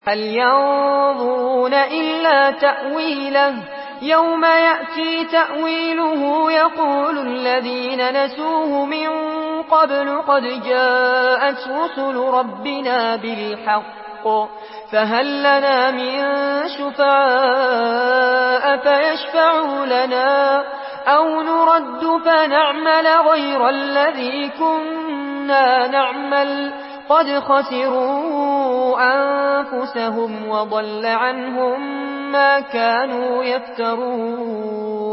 هل ينظرون إلا تأويله يوم يأتي تأويله يقول الذين نسوه من قبل قد جاءت رسل ربنا بالحق فهل لنا من شفعاء فيشفعوا لنا أو نرد فنعمل غير الذي كنا نعمل قد خسروا أنفسهم وضل عنهم ما كانوا يفترون